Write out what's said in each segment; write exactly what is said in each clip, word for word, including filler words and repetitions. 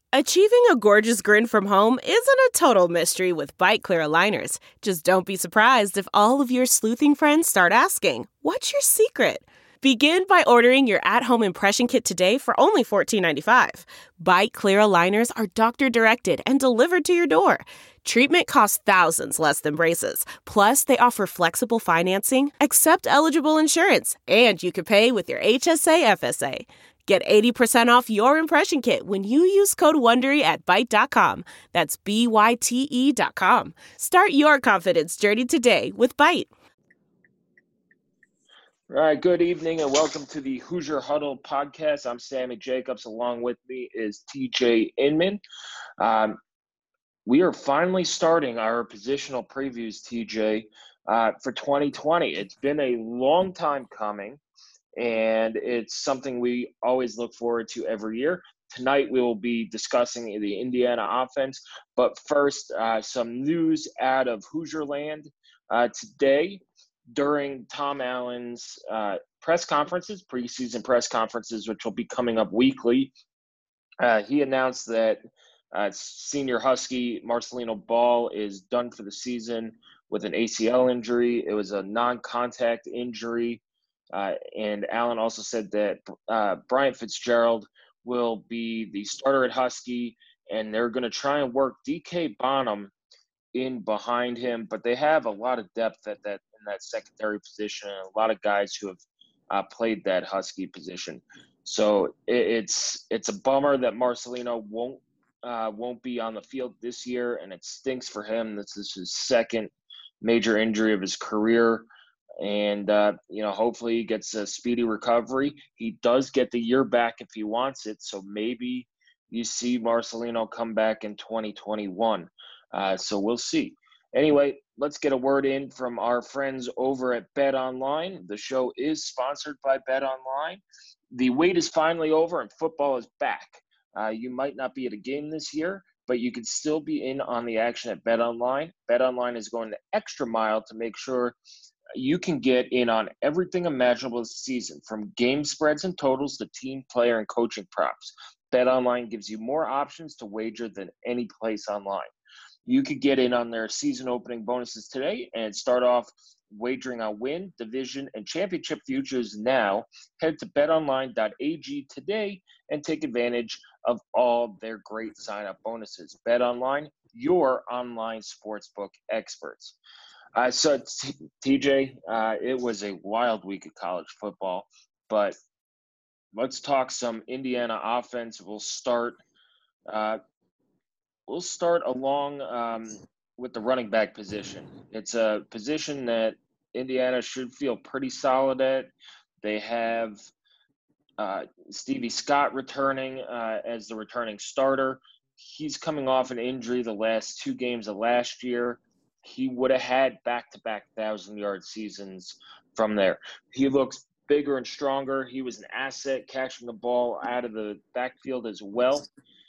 Achieving a gorgeous grin from home isn't a total mystery with Byte Clear aligners. Just don't be surprised if all of your sleuthing friends start asking, "What's your secret?" Begin by ordering your at-home impression kit today for only fourteen ninety-five. Byte Clear aligners are doctor-directed and delivered to your door. Treatment costs thousands less than braces. Plus, they offer flexible financing, accept eligible insurance, and you can pay with your H S A F S A. Get eighty percent off your impression kit when you use code WONDERY at Byte dot com. That's B Y T E dot com. Start your confidence journey today with Byte. All right, good evening and welcome to the Hoosier Huddle podcast. I'm Sammy Jacobs. Along with me is T J Inman. Um, we are finally starting our positional previews, T J, uh, for twenty twenty. It's been a long time coming, and it's something we always look forward to every year. Tonight we will be discussing the Indiana offense, but first, uh, some news out of Hoosierland uh, today. During Tom Allen's uh, press conferences, preseason press conferences, which will be coming up weekly, uh, he announced that uh, senior Husky Marcelino Ball is done for the season with an A C L injury. It was a non-contact injury. Uh, and Allen also said that uh, Bryant Fitzgerald will be the starter at Husky, and they're going to try and work D K Bonham in behind him, but they have a lot of depth at that in that secondary position, and a lot of guys who have uh, played that Husky position. So it, it's it's a bummer that Marcelino won't uh, won't be on the field this year, and it stinks for him. This is his second major injury of his career, and uh, you know, hopefully he gets a speedy recovery. He does get the year back if he wants it, so maybe you see Marcelino come back in twenty twenty-one. Uh, so we'll see. Anyway, let's get a word in from our friends over at BetOnline. The show is sponsored by BetOnline. The wait is finally over and football is back. Uh, you might not be at a game this year, but you can still be in on the action at BetOnline. BetOnline is going the extra mile to make sure you can get in on everything imaginable this season, from game spreads and totals to team, player, and coaching props. BetOnline gives you more options to wager than any place online. You could get in on their season opening bonuses today and start off wagering on win, division, and championship futures now. Head to bet online dot a g today and take advantage of all their great sign-up bonuses. BetOnline, your online sportsbook experts. Uh, so, T- TJ, uh, it was a wild week of college football, but let's talk some Indiana offense. We'll start uh, – We'll start along um, with the running back position. It's a position that Indiana should feel pretty solid at. They have uh, Stevie Scott returning uh, as the returning starter. He's coming off an injury the last two games of last year. He would have had back-to-back thousand-yard seasons from there. He looks bigger and stronger. He was an asset catching the ball out of the backfield as well.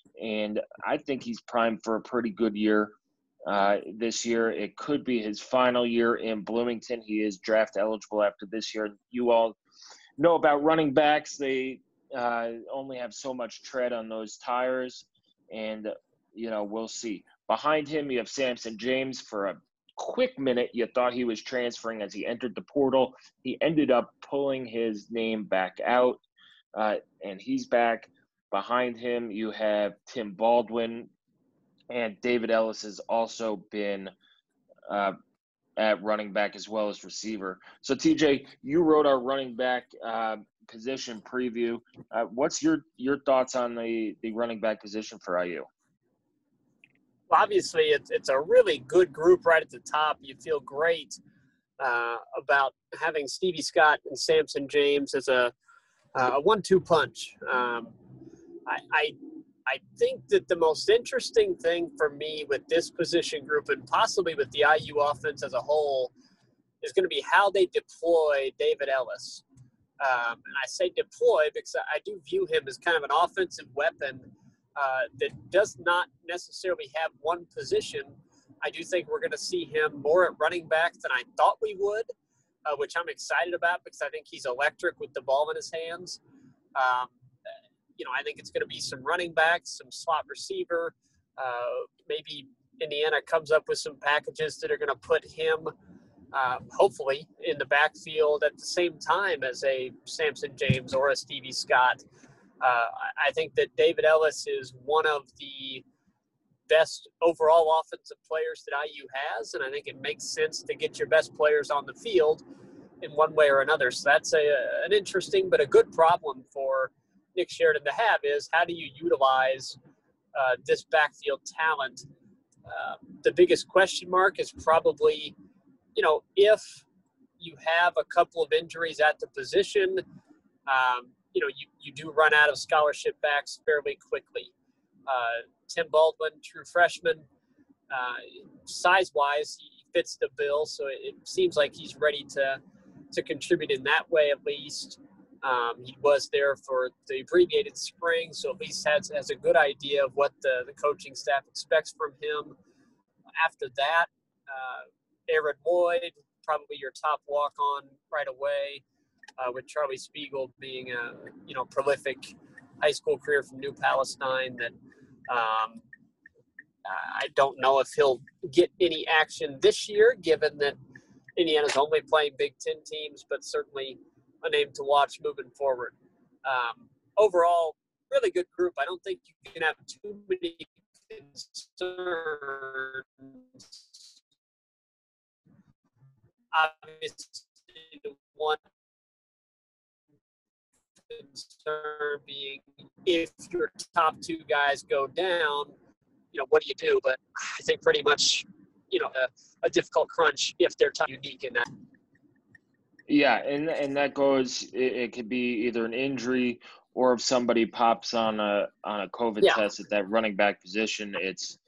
And I think he's primed for a pretty good year uh, this year. It could be his final year in Bloomington. He is draft eligible after this year. You all know about running backs. They uh, only have so much tread on those tires. And, you know, we'll see. Behind him, you have Samson James. For a quick minute, you thought he was transferring as he entered the portal. He ended up pulling his name back out, uh, and he's back. Behind him, you have Tim Baldwin, and David Ellis has also been uh, at running back as well as receiver. So, T J, you wrote our running back uh, position preview. Uh, what's your your thoughts on the, the running back position for I U? Well, obviously, it's, it's a really good group right at the top. You feel great uh, about having Stevie Scott and Samson James as a, uh, a one two punch. Um, I, I I think that the most interesting thing for me with this position group, and possibly with the I U offense as a whole, is going to be how they deploy David Ellis. Um, and I say deploy because I do view him as kind of an offensive weapon uh, that does not necessarily have one position. I do think we're going to see him more at running back than I thought we would, uh, which I'm excited about because I think he's electric with the ball in his hands. Um, you know, I think it's going to be some running backs, some slot receiver. Uh, maybe Indiana comes up with some packages that are going to put him, uh, hopefully, in the backfield at the same time as a Samson James or a Stevie Scott. Uh, I think that David Ellis is one of the best overall offensive players that I U has, and I think it makes sense to get your best players on the field in one way or another. So that's a, an interesting but a good problem for Nick Sheridan to have, is how do you utilize uh, this backfield talent? Uh, the biggest question mark is probably, you know, if you have a couple of injuries at the position, um, you know, you, you do run out of scholarship backs fairly quickly. Uh, Tim Baldwin, true freshman, uh, size-wise, he fits the bill, so it, it seems like he's ready to to contribute in that way at least. Um, he was there for the abbreviated spring, so at least has, has a good idea of what the, the coaching staff expects from him. After that, uh, Aaron Lloyd, probably your top walk-on right away, uh, with Charlie Spiegel being a you know prolific high school career from New Palestine that um, I don't know if he'll get any action this year, given that Indiana's only playing Big Ten teams, but certainly a name to watch moving forward. Um, overall, really good group. I don't think you can have too many concerns. Obviously, the one concern being if your top two guys go down, you know, what do you do? But I think pretty much, you know, a, a difficult crunch if they're top unique in that. Yeah, and and that goes. It, it could be either an injury or if somebody pops on a on a COVID Yeah. test at that running back position. It's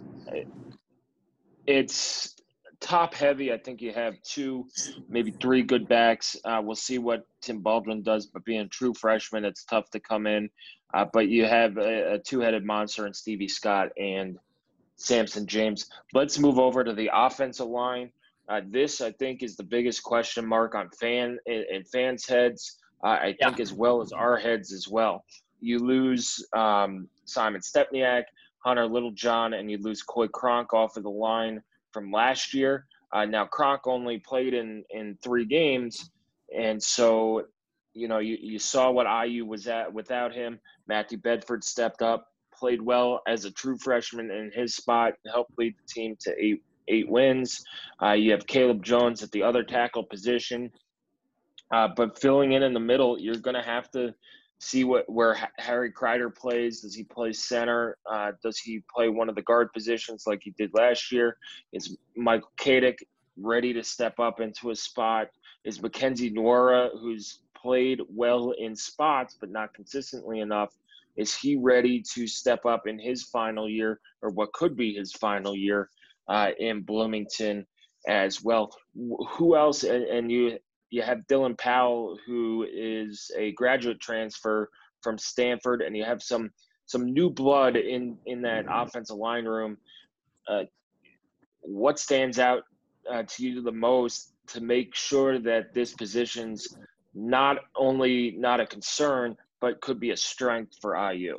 it's top heavy. I think you have two, maybe three good backs. Uh, we'll see what Tim Baldwin does, but being a true freshman, it's tough to come in. Uh, but you have a, a two-headed monster in Stevie Scott and Samson James. Let's move over to the offensive line. Uh, this, I think, is the biggest question mark on fan and fans' heads, uh, I think, Yeah. as well as our heads as well. You lose um, Simon Stepniak, Hunter Littlejohn, and you lose Coy Cronk off of the line from last year. Uh, now, Cronk only played in, in three games, and so, you know, you, you saw what I U was at without him. Matthew Bedford stepped up, played well as a true freshman in his spot, helped lead the team to eight eight wins. Uh, you have Caleb Jones at the other tackle position. Uh, but filling in in the middle, you're going to have to see what where Harry Kreider plays. Does he play center? Uh, does he play one of the guard positions like he did last year? Is Michael Kadick ready to step up into a spot? Is Mackenzie Nwora, who's played well in spots but not consistently enough, is he ready to step up in his final year, or what could be his final year uh, in Bloomington as well? Who else? And, and you you have Dylan Powell, who is a graduate transfer from Stanford, and you have some some new blood in, in that offensive line room. Uh, what stands out uh, to you the most to make sure that this position's not only not a concern, but could be a strength for I U?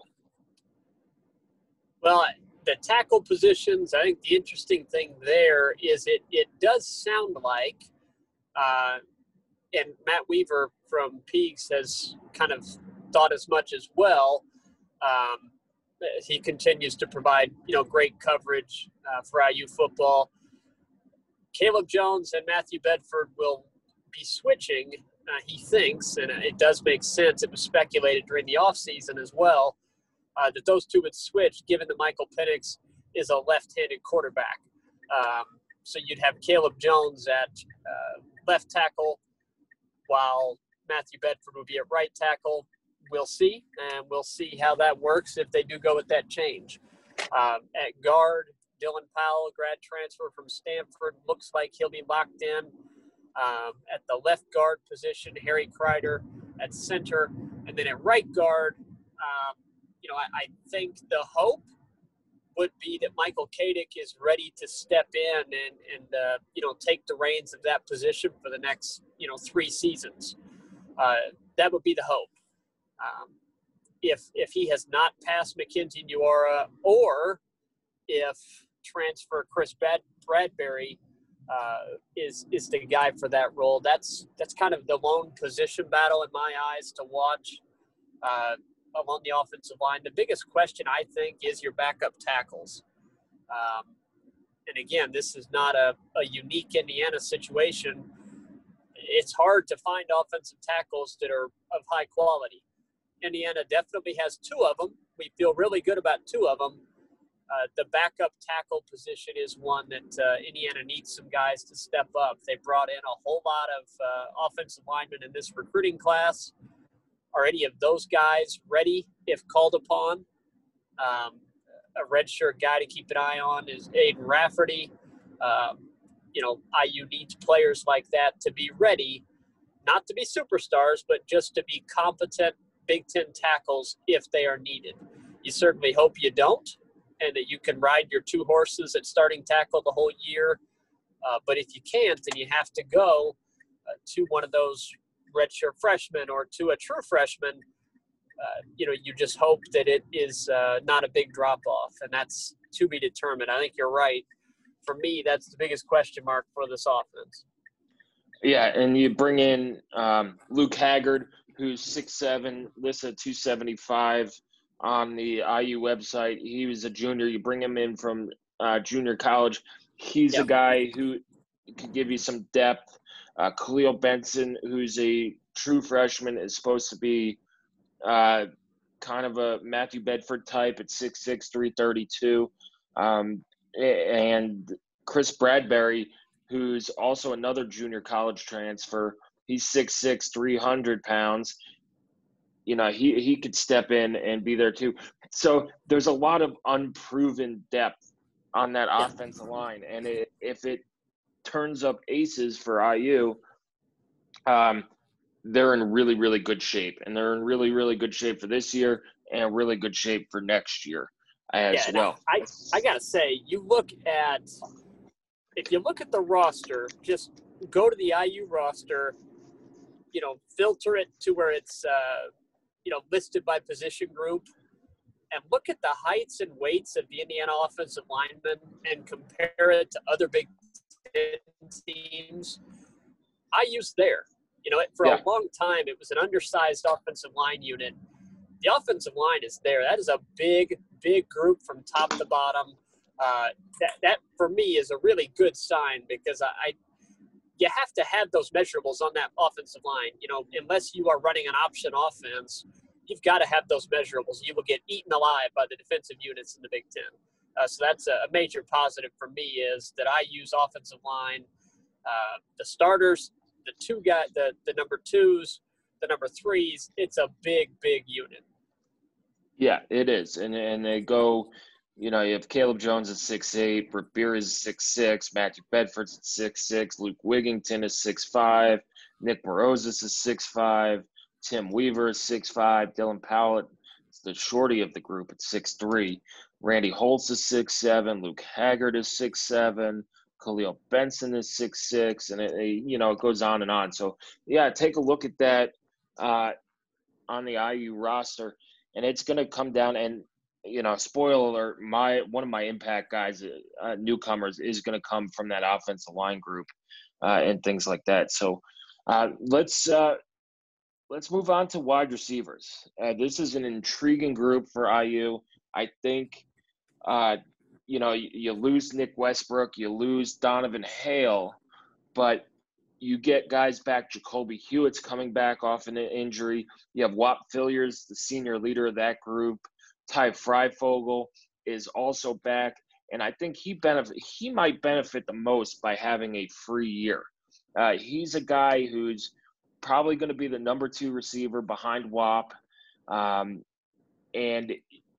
Well, the tackle positions, I think the interesting thing there is it it does sound like, uh, and Matt Weaver from Peaks has kind of thought as much as well. Um, he continues to provide, you know, great coverage uh, for I U football. Caleb Jones and Matthew Bedford will be switching, uh, he thinks, and it does make sense. It was speculated during the offseason as well uh, that those two would switch, given that Michael Penix is a left-handed quarterback. Um, so you'd have Caleb Jones at uh, left tackle, while Matthew Bedford would be at right tackle. We'll see, and we'll see how that works if they do go with that change. Um, at guard, Dylan Powell, grad transfer from Stanford, looks like he'll be locked in. Um, at the left guard position, Harry Kreider at center. And then at right guard, um, you know, I, I think the hope would be that Michael Kadick is ready to step in and, and uh, you know, take the reins of that position for the next, you know, three seasons. Uh, that would be the hope. Um, if if he has not passed Mackenzie Nuora, or if transfer Chris Brad, Bradbury uh, is is the guy for that role. That's that's kind of the lone position battle in my eyes to watch uh, along the offensive line. The biggest question, I think, is your backup tackles. Um, and again, this is not a, a unique Indiana situation. It's hard to find offensive tackles that are of high quality. Indiana definitely has two of them. We feel really good about two of them. Uh, the backup tackle position is one that uh, Indiana needs some guys to step up. They brought in a whole lot of uh, offensive linemen in this recruiting class. Are any of those guys ready if called upon? Um, a redshirt guy to keep an eye on is Aiden Rafferty. Um, you know, I U needs players like that to be ready, not to be superstars, but just to be competent Big Ten tackles if they are needed. You certainly hope you don't, and that you can ride your two horses at starting tackle the whole year. Uh, but if you can't, then you have to go uh, to one of those redshirt freshmen or to a true freshman. Uh, you know, you just hope that it is uh, not a big drop-off, and that's to be determined. I think you're right. For me, that's the biggest question mark for this offense. Yeah, and you bring in um, Luke Haggard, who's six seven, listed at two seventy-five on the I U website. He was a junior. You bring him in from uh, junior college. He's Yep. a guy who could give you some depth. Uh, Khalil Benson, who's a true freshman, is supposed to be uh, kind of a Matthew Bedford type at six six, three thirty-two. Um, and Chris Bradbury, who's also another junior college transfer. He's six six, three hundred pounds. You know, he, he could step in and be there too. So there's a lot of unproven depth on that offensive line. And it, if it turns up aces for I U, um, they're in really, really good shape. And they're in really, really good shape for this year and really good shape for next year as yeah, well. I, I, I got to say, you look at – if you look at the roster, just go to the I U roster, you know, filter it to where it's, uh, you know, listed by position group, and look at the heights and weights of the Indiana offensive linemen and compare it to other Big Ten teams. I U's there. You know, for Yeah. a long time, it was an undersized offensive line unit. The offensive line is there. That is a big, big group from top to bottom. Uh, that, that for me is a really good sign, because I, I you have to have those measurables on that offensive line. You know, unless you are running an option offense, you've got to have those measurables. You will get eaten alive by the defensive units in the Big Ten. Uh, so that's a, a major positive for me, is that I use offensive line, uh, the starters, the two guy, the the number twos, the number threes. It's a big, big unit. Yeah, it is. And and they go, you know, you have Caleb Jones at six eight, Britt Beer is six six, Matthew Bedford's at six six, Luke Wigington is six five, Nick Morozis is six five, Tim Weaver is six five, Dylan Powlett is the shorty of the group at six three, Randy Holtz is six seven, Luke Haggard is six seven, Khalil Benson is six six, and it, it, you know, it goes on and on. So, yeah, take a look at that uh, on the I U roster. And it's going to come down, and, you know, spoiler alert, my one of my impact guys, uh, newcomers, is going to come from that offensive line group uh, and things like that. So uh, let's uh, let's move on to wide receivers. Uh, this is an intriguing group for I U. I think, uh, you know, you, you lose Nick Westbrook, you lose Donovan Hale, but you get guys back. Jacoby Hewitt's coming back off an injury. You have Whop Filliers, the senior leader of that group. Ty Freifogel is also back, and I think he benefit. He might benefit the most by having a free year. Uh, he's a guy who's probably going to be the number two receiver behind Whop, um, and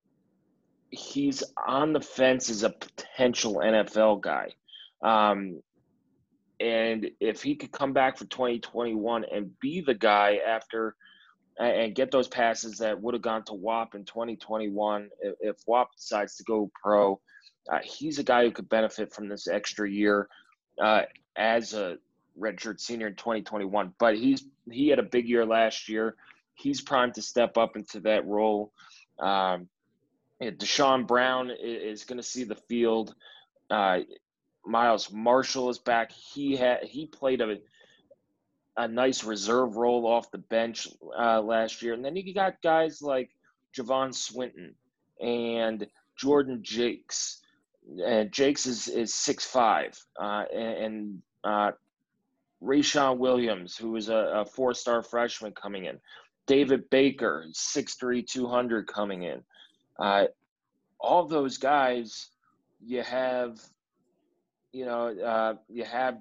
he's on the fence as a potential N F L guy. Um, And if he could come back for twenty twenty-one and be the guy after and get those passes that would have gone to Whop in twenty twenty-one, if, if Whop decides to go pro, uh, he's a guy who could benefit from this extra year uh, as a redshirt senior in twenty twenty-one. But he's he had a big year last year. he's primed to step up into that role. Um, Deshaun Brown is going to see the field. Uh, Miles Marshall is back. He had he played a a nice reserve role off the bench uh, last year, and then you got guys like Javon Swinton and Jordan Jakes. And Jakes is is six five, uh, and, and uh, Rayshawn Williams, who is a, a four-star freshman coming in. David Baker, six three, two hundred coming in. Uh, all those guys, you have, you know, uh, you have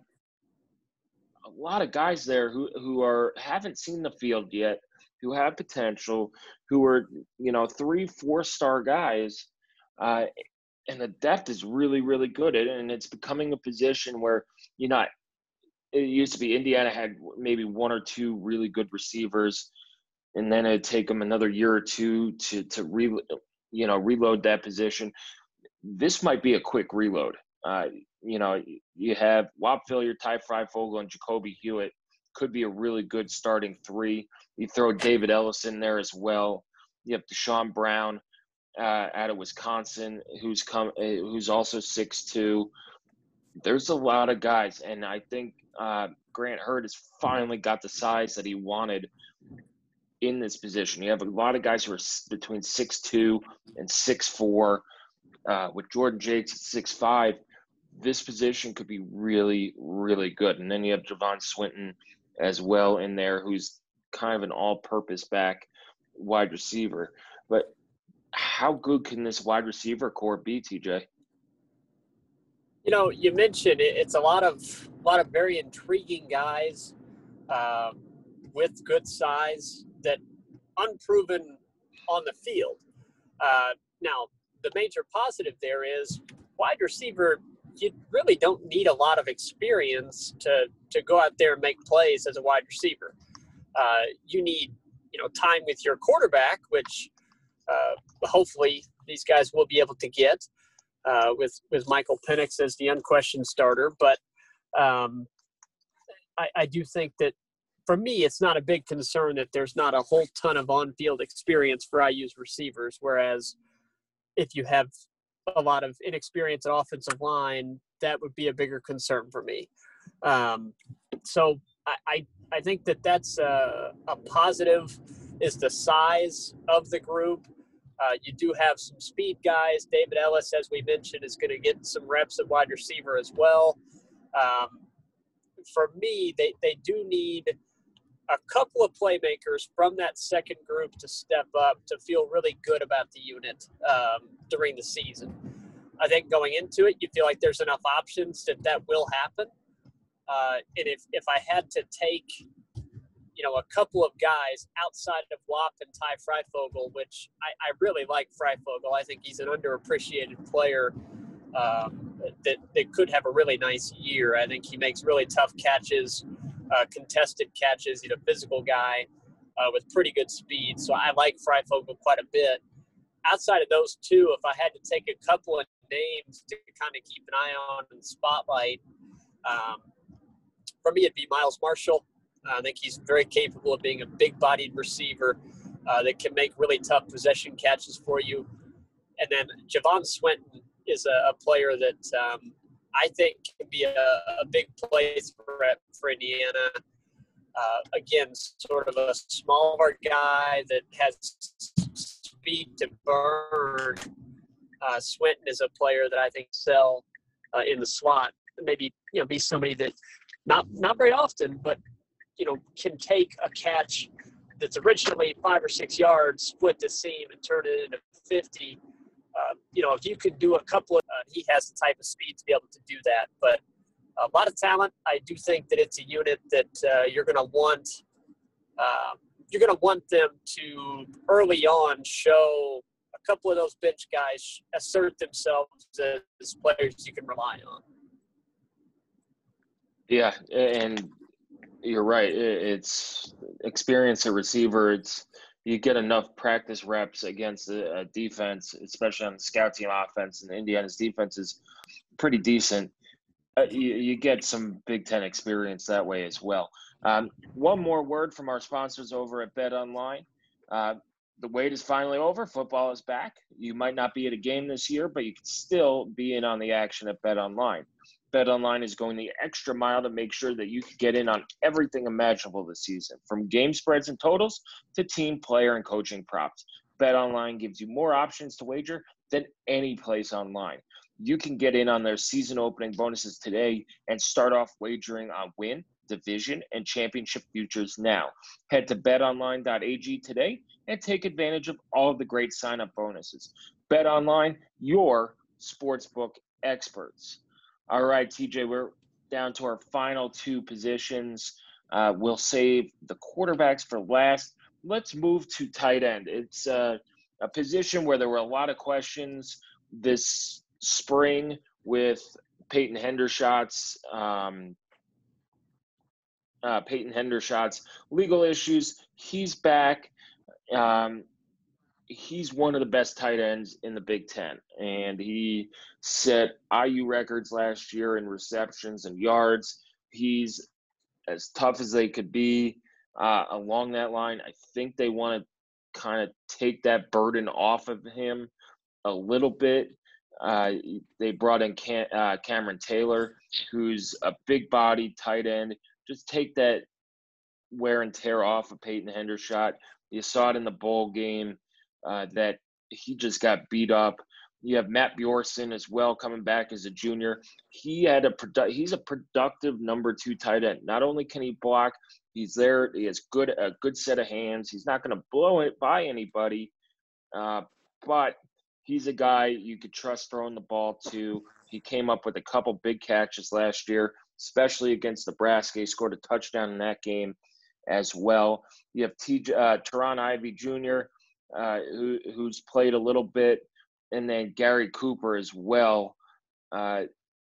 a lot of guys there who, who are haven't seen the field yet, who have potential, who are, you know, three, four-star guys, uh, and the depth is really, really good. And it's becoming a position where, you know, it used to be Indiana had maybe one or two really good receivers, and then it'd take them another year or two to to re, you know, reload that position. This might be a quick reload. Uh, you know, you have Whop Philliard, Ty Freifogel, and Jacoby Hewitt. Could be a really good starting three. You throw David Ellis in there as well. You have Deshaun Brown uh, out of Wisconsin, who's come, uh, who's also six two. There's a lot of guys, and I think uh, Grant Hurd has finally got the size that he wanted in this position. You have a lot of guys who are between six two and six four. Uh, with Jordan Jakes at six five, this position could be really, really good. And then you have Javon Swinton as well in there, who's kind of an all-purpose back wide receiver. But how good can this wide receiver core be, T J? You know, you mentioned it, it's a lot of a lot of very intriguing guys uh, with good size that unproven on the field. Uh, now, the major positive there is wide receiver, you really don't need a lot of experience to, to go out there and make plays as a wide receiver. Uh, you need, you know, time with your quarterback, which uh, hopefully these guys will be able to get uh, with, with Michael Penix as the unquestioned starter. But um, I, I do think that for me, it's not a big concern that there's not a whole ton of on-field experience for I U's receivers, whereas if you have a lot of inexperience at offensive line, that would be a bigger concern for me. Um, so I, I, I think that that's a, a positive is the size of the group. Uh, you do have some speed guys. David Ellis, as we mentioned, is going to get some reps at wide receiver as well. Um, for me, they, they do need a couple of playmakers from that second group to step up to feel really good about the unit um, during the season. I think going into it, you feel like there's enough options that that will happen. Uh, and if, if I had to take, you know, a couple of guys outside of Whop and Ty Freifogel, which I, I really like Freifogel. I think he's an underappreciated player um, that, that could have a really nice year. I think he makes really tough catches. Uh, contested catches. He's a physical guy uh, with pretty good speed. So I like Freifogel quite a bit. Outside of those two, if I had to take a couple of names to kind of keep an eye on in the spotlight, um, for me it'd be Miles Marshall. Uh, I think he's very capable of being a big-bodied receiver uh, that can make really tough possession catches for you. And then Javon Swinton is a, a player that um, I think can be a, a big play threat for Indiana. Uh, again, sort of a smaller guy that has speed to burn. Uh, Swinton is a player that I think sell uh, in the slot. Maybe, you know, be somebody that not not very often, but, you know, can take a catch that's originally five or six yards, split the seam, and turn it into fifty. Uh, you know, if you could do a couple of, uh, he has the type of speed to be able to do that. But a lot of talent. I do think that it's a unit that uh, you're going to want. Uh, you're going to want them to early on show a couple of those bench guys assert themselves as players you can rely on. Yeah, and you're right. It's experience at receiver. It's you get enough practice reps against a, a defense, especially on the scout team offense, and Indiana's defense is pretty decent. Uh, you, you get some Big Ten experience that way as well. Um, one more word from our sponsors over at BetOnline. Uh, the wait is finally over. Football is back. You might not be at a game this year, but you can still be in on the action at BetOnline. BetOnline is going the extra mile to make sure that you can get in on everything imaginable this season, from game spreads and totals to team, player, and coaching props. BetOnline gives you more options to wager than any place online. You can get in on their season opening bonuses today and start off wagering on win, division, and championship futures now. Head to bet online dot a g today and take advantage of all of the great sign-up bonuses. BetOnline, your sportsbook experts. All right, T J, we're down to our final two positions. Uh, we'll save the quarterbacks for last. Let's move to tight end. It's uh, a position where there were a lot of questions this spring with Peyton Hendershot's um, uh, Peyton Hendershot's legal issues. He's back. Um, he's one of the best tight ends in the Big Ten, and he set I U records last year in receptions and yards. He's as tough as they could be uh, along that line. I think they want to kind of take that burden off of him a little bit. Uh, they brought in Cam, uh, Cameron Taylor, who's a big body tight end. Just take that wear and tear off of Peyton Hendershot. You saw it in the bowl game uh, that he just got beat up. You have Matt Bjorson as well coming back as a junior. He had a produ- he's a productive number two tight end. Not only can he block, he's there. He has good a good set of hands. He's not going to blow it by anybody, uh, but he's a guy you could trust throwing the ball to. He came up with a couple big catches last year, especially against Nebraska. He scored a touchdown in that game as well. You have T, uh, Teron Ivey Junior, uh, who, who's played a little bit, and then Gary Cooper as well, uh,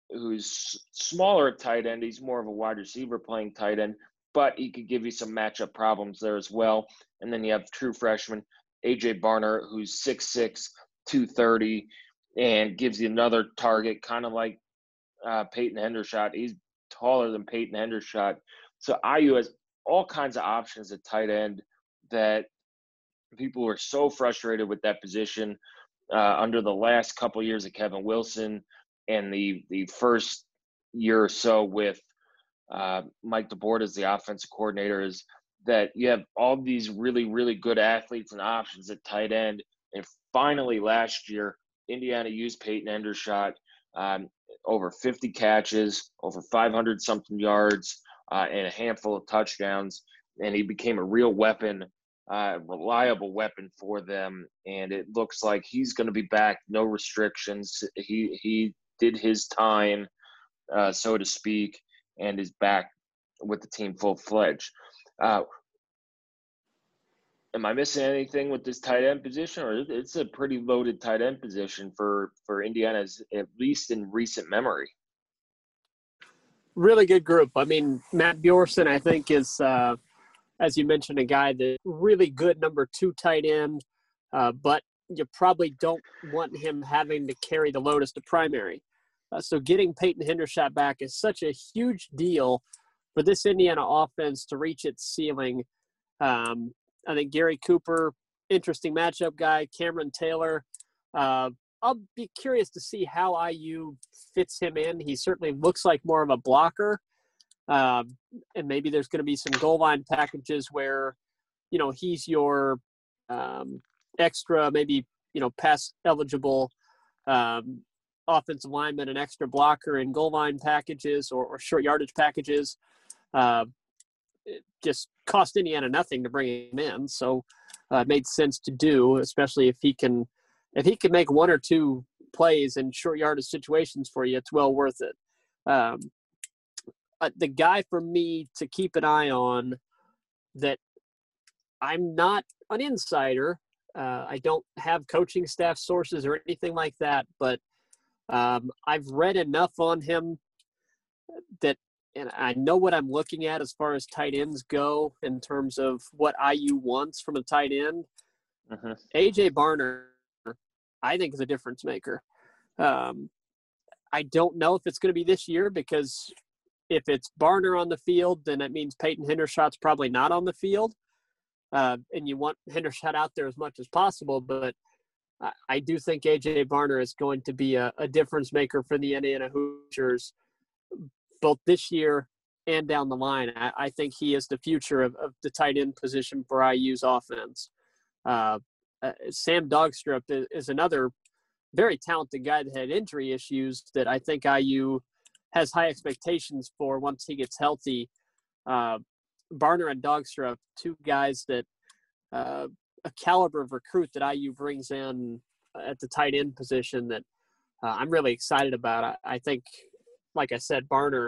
who's smaller at tight end. He's more of a wide receiver playing tight end, but he could give you some matchup problems there as well. And then you have true freshman A J Barner, who's six six, two thirty, and gives you another target, kind of like uh, Peyton Hendershot. He's taller than Peyton Hendershot. So I U has all kinds of options at tight end that people were so frustrated with that position uh, under the last couple of years of Kevin Wilson and the the first year or so with uh, Mike DeBoer as the offensive coordinator, is that you have all these really, really good athletes and options at tight end. And finally last year, Indiana used Peyton Hendershot, um, over fifty catches, over five hundred something yards, uh, and a handful of touchdowns. And he became a real weapon, uh, reliable weapon for them. And it looks like he's going to be back, no restrictions. He he did his time, uh, so to speak, and is back with the team full-fledged. Uh, am I missing anything with this tight end position, or it's a pretty loaded tight end position for, for Indiana's, at least in recent memory? Really good group. I mean, Matt Bjorson, I think, is, uh, as you mentioned, a guy that really good number two tight end, uh, but you probably don't want him having to carry the load as the primary. Uh, so getting Peyton Hendershot back is such a huge deal for this Indiana offense to reach its ceiling. Um, I think Gary Cooper, interesting matchup guy. Cameron Taylor, uh, I'll be curious to see how I U fits him in. He certainly looks like more of a blocker. Um, and maybe there's going to be some goal line packages where, you know, he's your um, extra, maybe, you know, pass eligible um, offensive lineman, an extra blocker in goal line packages or, or short yardage packages. Uh, it just cost Indiana nothing to bring him in. So uh, it made sense to do, especially if he can, if he can make one or two plays in short yardage situations for you, it's well worth it. Um, uh, the guy for me to keep an eye on that I'm not an insider. Uh, I don't have coaching staff sources or anything like that, but um, I've read enough on him that, and I know what I'm looking at as far as tight ends go in terms of what I U wants from a tight end. Uh-huh. A J Barner, I think, is a difference maker. Um, I don't know if it's going to be this year, because if it's Barner on the field, then that means Peyton Hendershot's probably not on the field. uh, and you want Hendershot out there as much as possible. But I, I do think A J Barner is going to be a, a difference maker for the Indiana Hoosiers, both this year and down the line. I, I think he is the future of, of the tight end position for I U's offense. Uh, uh, Sam Dogstrup is, is another very talented guy that had injury issues that I think I U has high expectations for once he gets healthy. Uh, Barner and Dogstrup, two guys that uh, a caliber of recruit that I U brings in at the tight end position that uh, I'm really excited about. I, I think, like I said, Barner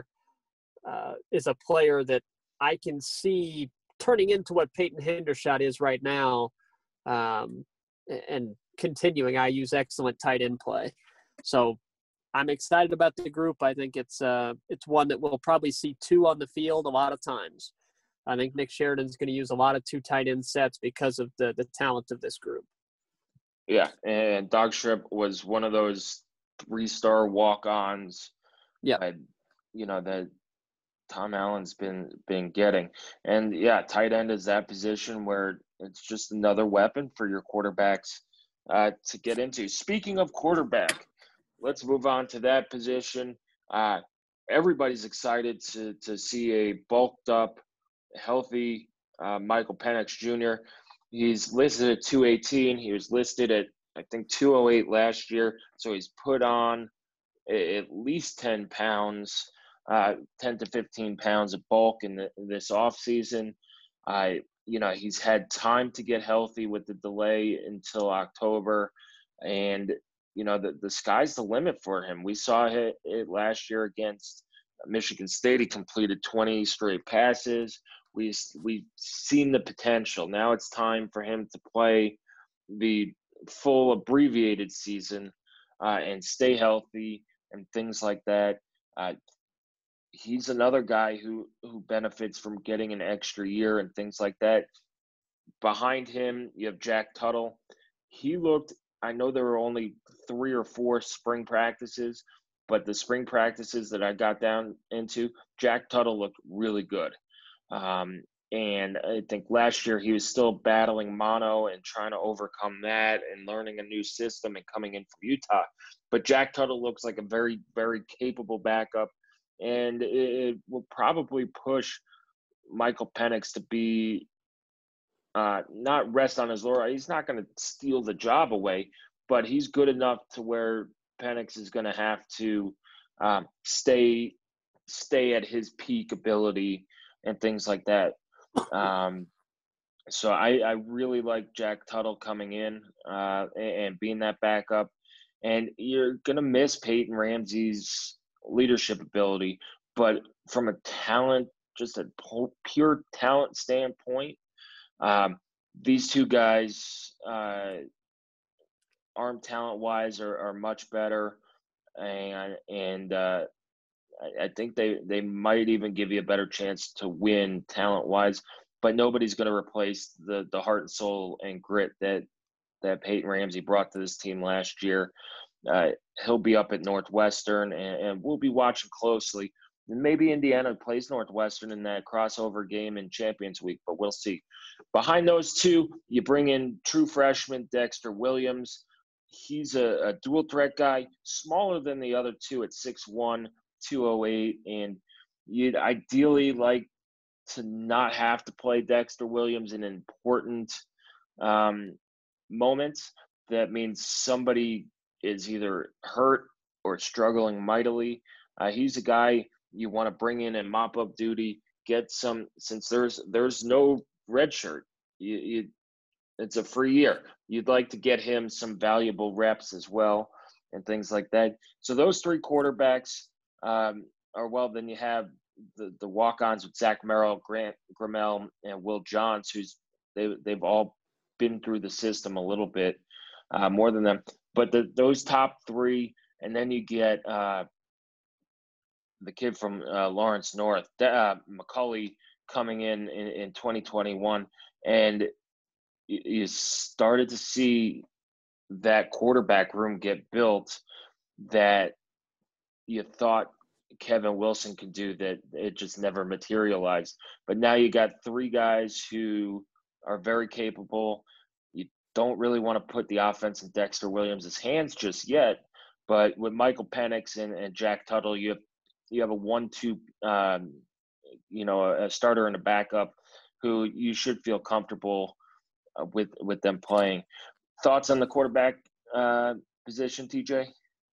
uh, is a player that I can see turning into what Peyton Hendershot is right now, um, and continuing I U's excellent tight end play. So I'm excited about the group. I think it's uh, it's one that we'll probably see two on the field a lot of times. I think Nick Sheridan's going to use a lot of two tight end sets because of the the talent of this group. Yeah, and Dogstrup was one of those three-star walk-ons. Yeah, uh, you know, that Tom Allen's been been getting. And yeah, tight end is that position where it's just another weapon for your quarterbacks uh, to get into. Speaking of quarterback, let's move on to that position. Uh, everybody's excited to to see a bulked up, healthy uh, Michael Penix Junior He's listed at two eighteen. He was listed at, I think, two oh eight last year. So he's put on at least ten pounds, uh, ten to fifteen pounds of bulk in, the, in this offseason. Uh, you know, he's had time to get healthy with the delay until October. And, you know, the, the sky's the limit for him. We saw it, it last year against Michigan State. He completed twenty straight passes. We, we've seen the potential. Now it's time for him to play the full abbreviated season uh, and stay healthy and things like that. Uh, he's another guy who, who benefits from getting an extra year and things like that. Behind him, you have Jack Tuttle. He looked, I know there were only three or four spring practices, but the spring practices that I got down into, Jack Tuttle looked really good. Um, and I think last year he was still battling mono and trying to overcome that and learning a new system and coming in from Utah. But Jack Tuttle looks like a very, very capable backup, and it will probably push Michael Penix to be uh, not rest on his laurels. He's not going to steal the job away, but he's good enough to where Penix is going to have to um, stay stay at his peak ability and things like that. Um, so I, I really like Jack Tuttle coming in uh, and, and being that backup. And you're going to miss Peyton Ramsey's leadership ability. But from a talent, just a pure talent standpoint, um, these two guys, uh, arm talent-wise, are, are much better. And, and uh, I think they, they might even give you a better chance to win talent-wise, but nobody's going to replace the the heart and soul and grit that that Peyton Ramsey brought to this team last year. Uh, he'll be up at Northwestern, and, and we'll be watching closely. And maybe Indiana plays Northwestern in that crossover game in Champions Week, but we'll see. Behind those two, you bring in true freshman Dexter Williams. He's a, a dual threat guy, smaller than the other two at six one, two oh eight, and you'd ideally like to not have to play Dexter Williams in important um, moments. That means somebody is either hurt or struggling mightily. Uh, he's a guy you want to bring in and mop up duty, get some, since there's there's no red shirt. You, you, it's a free year. You'd like to get him some valuable reps as well and things like that. So those three quarterbacks um, are, well, then you have the, the walk-ons with Zach Merrill, Grant Grimmel, and Will Johns, who's they, they've all been through the system a little bit uh, more than them. But the, those top three, and then you get uh, the kid from uh, Lawrence North, uh, McCulley, coming in, in in twenty twenty-one, and you, you started to see that quarterback room get built that you thought Kevin Wilson could do, that it just never materialized. But now you got three guys who are very capable. You don't really want to put the offense in Dexter Williams' hands just yet, but with Michael Penix and, and Jack Tuttle, you have you have a one-two, um, you know, a, a starter and a backup who you should feel comfortable uh, with with them playing. Thoughts on the quarterback uh, position, T J?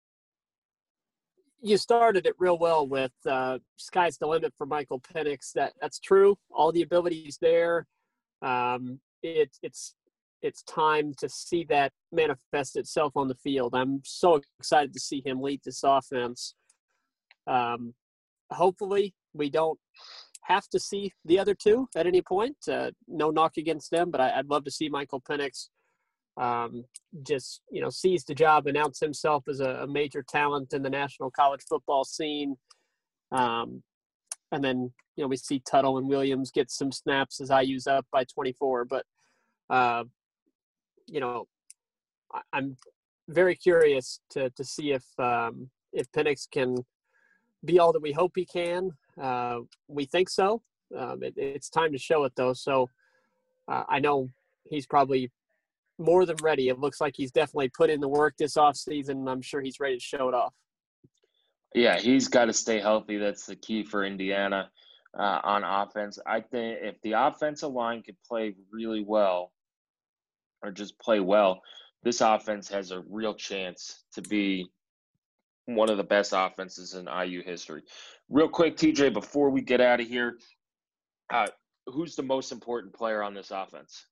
You started it real well with uh, sky's the limit for Michael Penix. That that's true. All the abilities there. Um, it, it's it's time to see that manifest itself on the field. I'm so excited to see him lead this offense. Um, hopefully, we don't have to see the other two at any point. Uh, no knock against them, but I, I'd love to see Michael Penix um, just, you know, seize the job, announce himself as a, a major talent in the national college football scene. Um, and then, you know, we see Tuttle and Williams get some snaps as I use up by twenty-four. But, uh, you know, I, I'm very curious to to see if um, if Penix can be all that we hope he can. Uh, we think so. Um, it, it's time to show it, though. So uh, I know he's probably more than ready. It looks like he's definitely put in the work this offseason, and I'm sure he's ready to show it off. Yeah, he's got to stay healthy. That's the key for Indiana uh, on offense. I think if the offensive line could play really well or just play well, this offense has a real chance to be one of the best offenses in I U history. Real quick, T J, before we get out of here, uh, who's the most important player on this offense?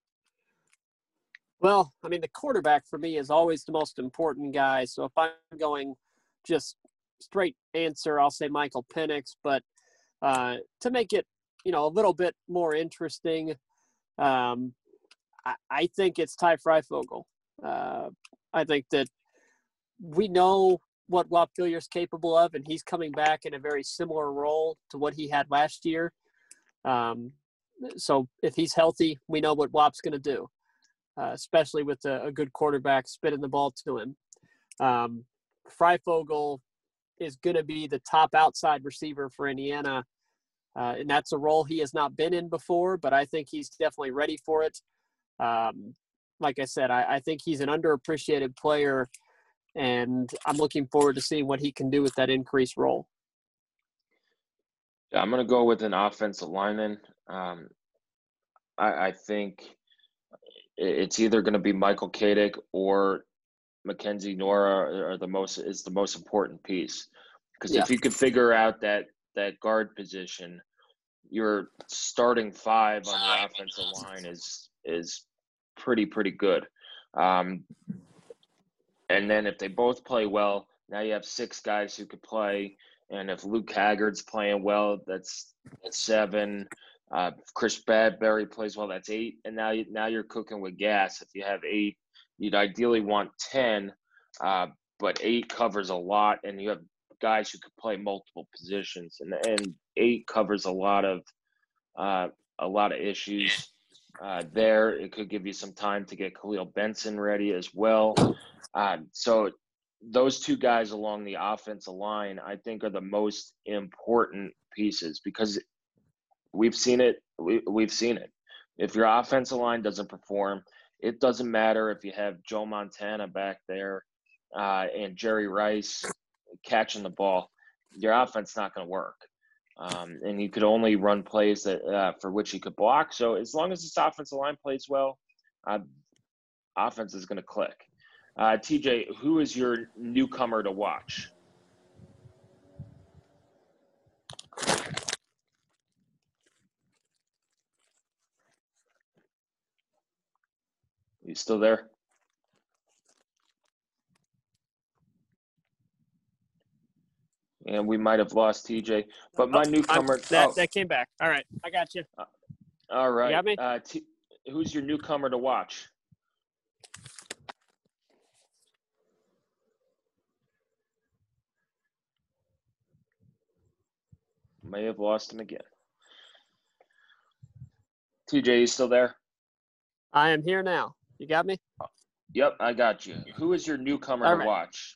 Well, I mean, the quarterback for me is always the most important guy. So if I'm going just straight answer, I'll say Michael Penix. But uh, to make it, you know, a little bit more interesting, um, I, I think it's Ty Freifogel. Uh, I think that we know what Whop Philyor's capable of, and he's coming back in a very similar role to what he had last year. Um, so if he's healthy, we know what Whop's going to do. Uh, especially with a, a good quarterback spinning the ball to him. Um, Freifogel is going to be the top outside receiver for Indiana, uh, and that's a role he has not been in before, but I think he's definitely ready for it. Um, like I said, I, I think he's an underappreciated player, and I'm looking forward to seeing what he can do with that increased role. Yeah, I'm going to go with an offensive lineman. Um, I, I think – it's either going to be Michael Kadick or Mackenzie Nora are the most is the most important piece, because Yeah. if you could figure out that that guard position, your starting five on the offensive line is is pretty pretty good. Um, and then if they both play well, now you have six guys who could play. And if Luke Haggard's playing well, that's that's seven. Uh, Chris Bradbury plays well, that's eight. And now you, now you're cooking with gas. If you have eight, you'd ideally want ten, uh, but eight covers a lot, and you have guys who could play multiple positions. And and eight covers a lot of uh, a lot of issues uh, there. It could give you some time to get Khalil Benson ready as well. Uh, so those two guys along the offensive line, I think, are the most important pieces, because we've seen it. We, we've seen it. If your offensive line doesn't perform, it doesn't matter if you have Joe Montana back there uh, and Jerry Rice catching the ball. Your offense is not going to work. Um, and you could only run plays that uh, for which you could block. So as long as this offensive line plays well, uh, offense is going to click. Uh, T J, who is your newcomer to watch? You still there? And we might have lost T J, but my oh, newcomer. That, oh, that came back. All right, I got you. Uh, all right. You got me? Uh, T, who's your newcomer to watch? May have lost him again. T J, you still there? I am here now. You got me? Yep, I got you. Who is your newcomer All to right. watch?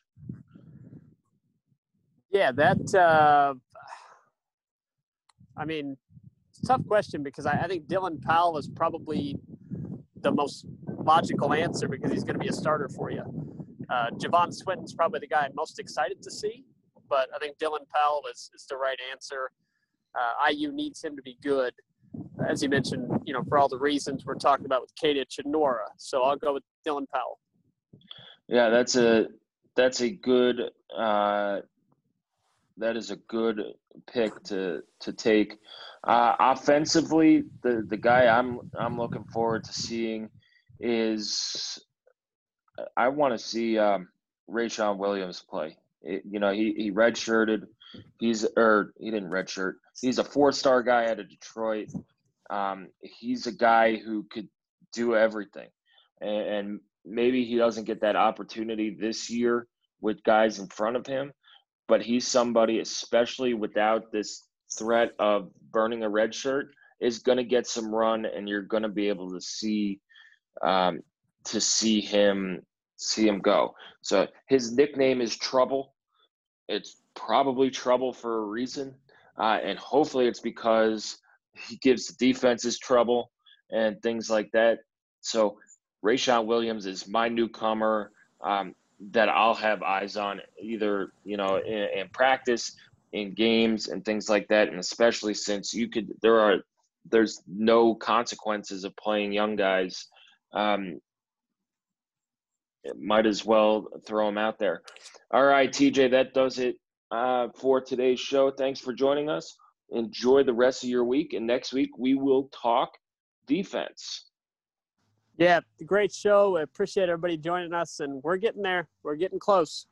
Yeah, that uh, – I mean, a tough question because I, I think Dylan Powell is probably the most logical answer because he's going to be a starter for you. Uh, Javon Swinton's probably the guy I'm most excited to see, but I think Dylan Powell is, is the right answer. Uh, I U needs him to be good, as you mentioned, you know, for all the reasons we're talking about with Kadich and Nora. So I'll go with Dylan Powell. Yeah, that's a that's a good uh, that is a good pick to to take. Uh, offensively, the the guy I'm I'm looking forward to seeing is I want to see um, Rayshawn Williams play. It, you know, he he redshirted. He's or he didn't redshirt. He's a four-star guy out of Detroit. Um, he's a guy who could do everything, and, and maybe he doesn't get that opportunity this year with guys in front of him. But he's somebody, especially without this threat of burning a red shirt, is going to get some run, and you're going to be able to see um, to see him see him go. So his nickname is Trouble. It's probably trouble for a reason, uh, and hopefully it's because he gives the defenses trouble and things like that. So Rayshawn Williams is my newcomer um, that I'll have eyes on, either you know in, in practice, in games, and things like that. And especially since you could, there are there's no consequences of playing young guys. Um, might as well throw them out there. All right, T J, that does it uh, for today's show. Thanks for joining us. Enjoy the rest of your week, and next week we will talk defense. Yeah, great show. I appreciate everybody joining us, and we're getting there. We're getting close.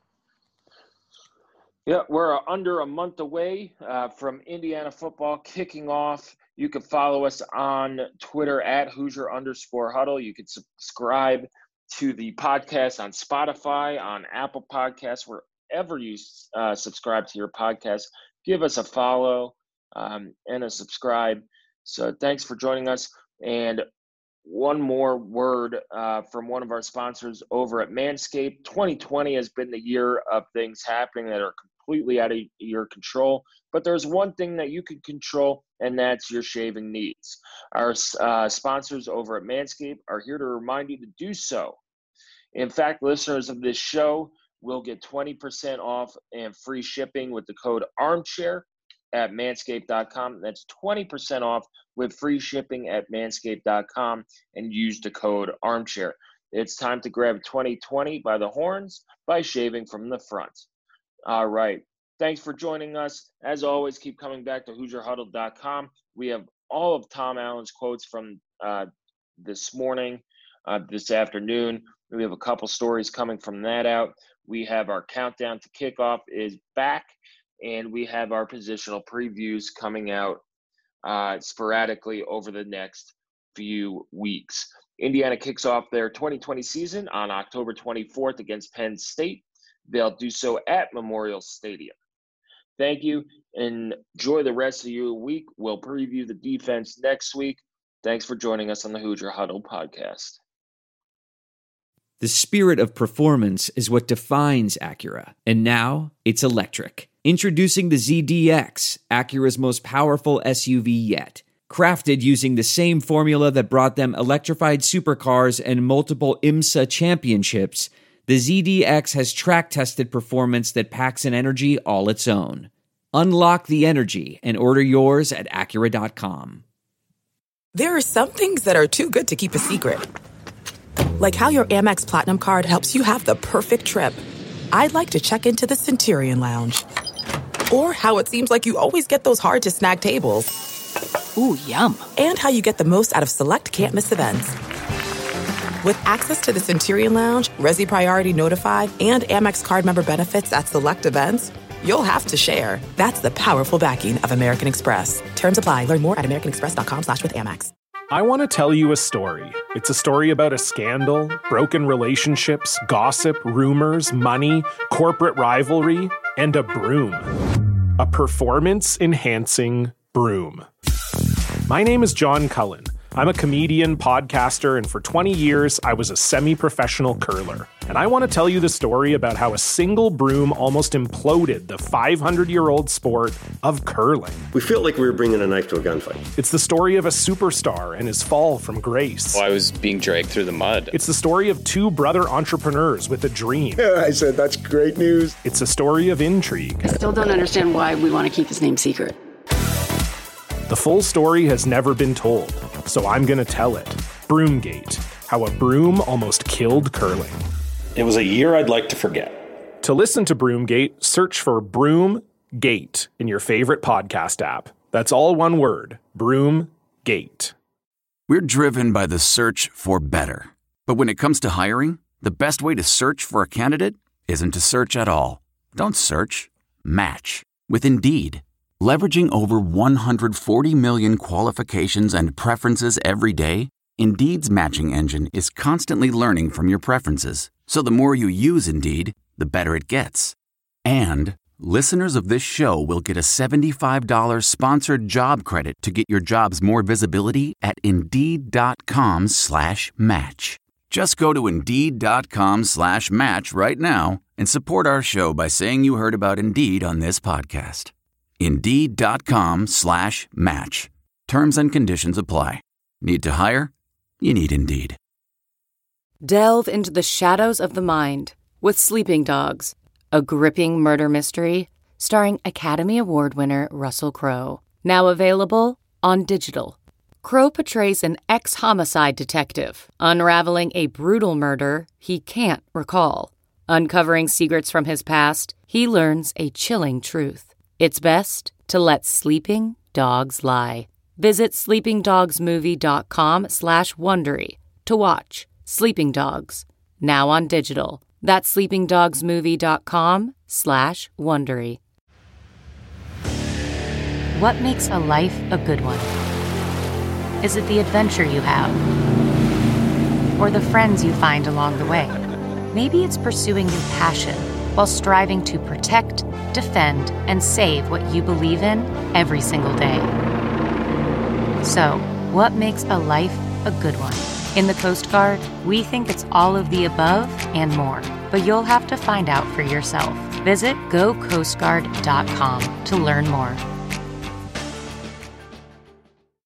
Yeah, we're under a month away uh, from Indiana football kicking off. You can follow us on Twitter at Hoosier underscore huddle. You can subscribe to the podcast on Spotify, on Apple Podcasts, wherever you uh, subscribe to your podcast. Give us a follow um, and a subscribe. So thanks for joining us. And one more word uh, from one of our sponsors over at Manscaped. twenty twenty has been the year of things happening that are completely out of your control. But there's one thing that you can control, and that's your shaving needs. Our uh, sponsors over at Manscaped are here to remind you to do so. In fact, listeners of this show will get twenty percent off and free shipping with the code armchair at manscaped dot com. That's twenty percent off with free shipping at manscaped dot com, and use the code armchair. It's time to grab twenty twenty by the horns by shaving from the front. All right. Thanks for joining us. As always, keep coming back to Hoosier Huddle dot com. We have all of Tom Allen's quotes from uh, this morning, uh, this afternoon. We have a couple stories coming from that out. We have our countdown to kickoff is back, and we have our positional previews coming out uh, sporadically over the next few weeks. Indiana kicks off their twenty twenty season on October twenty-fourth against Penn State. They'll do so at Memorial Stadium. Thank you, and enjoy the rest of your week. We'll preview the defense next week. Thanks for joining us on the Hoosier Huddle podcast. The spirit of performance is what defines Acura, and now it's electric. Introducing the Z D X, Acura's most powerful S U V yet. Crafted using the same formula that brought them electrified supercars and multiple IMSA championships, the Z D X has track-tested performance that packs an energy all its own. Unlock the energy and order yours at Acura dot com. There are some things that are too good to keep a secret. Like how your Amex Platinum card helps you have the perfect trip. I'd like to check into the Centurion Lounge. Or how it seems like you always get those hard-to-snag tables. Ooh, yum. And how you get the most out of select can't-miss events. With access to the Centurion Lounge, Resi Priority Notified, and Amex card member benefits at select events, you'll have to share. That's the powerful backing of American Express. Terms apply. Learn more at americanexpress.com slash with Amex. I want to tell you a story. It's a story about a scandal, broken relationships, gossip, rumors, money, corporate rivalry, and a broom. A performance-enhancing broom. My name is John Cullen. I'm a comedian, podcaster, and for twenty years, I was a semi-professional curler. And I want to tell you the story about how a single broom almost imploded the five hundred year old sport of curling. We felt like we were bringing a knife to a gunfight. It's the story of a superstar and his fall from grace. Well, I was being dragged through the mud. It's the story of two brother entrepreneurs with a dream. I said, that's great news. It's a story of intrigue. I still don't understand why we want to keep his name secret. The full story has never been told, so I'm going to tell it. Broomgate, how a broom almost killed curling. It was a year I'd like to forget. To listen to Broomgate, search for Broomgate in your favorite podcast app. That's all one word, Broomgate. We're driven by the search for better. But when it comes to hiring, the best way to search for a candidate isn't to search at all. Don't search, match with Indeed. Leveraging over one hundred forty million qualifications and preferences every day, Indeed's matching engine is constantly learning from your preferences. So the more you use Indeed, the better it gets. And listeners of this show will get a seventy-five dollars sponsored job credit to get your jobs more visibility at Indeed.com slash match. Just go to Indeed.com slash match right now and support our show by saying you heard about Indeed on this podcast. Indeed.com slash match. Terms and conditions apply. Need to hire? You need Indeed. Delve into the shadows of the mind with Sleeping Dogs, a gripping murder mystery starring Academy Award winner Russell Crowe. Now available on digital. Crowe portrays an ex-homicide detective unraveling a brutal murder he can't recall. Uncovering secrets from his past, he learns a chilling truth. It's best to let sleeping dogs lie. Visit sleepingdogsmovie.com slash Wondery to watch Sleeping Dogs, now on digital. That's sleepingdogsmovie.com slash Wondery. What makes a life a good one? Is it the adventure you have? Or the friends you find along the way? Maybe it's pursuing your passion while striving to protect, defend, and save what you believe in every single day. So, what makes a life a good one? In the Coast Guard, we think it's all of the above and more, but you'll have to find out for yourself. Visit go coast guard dot com to learn more.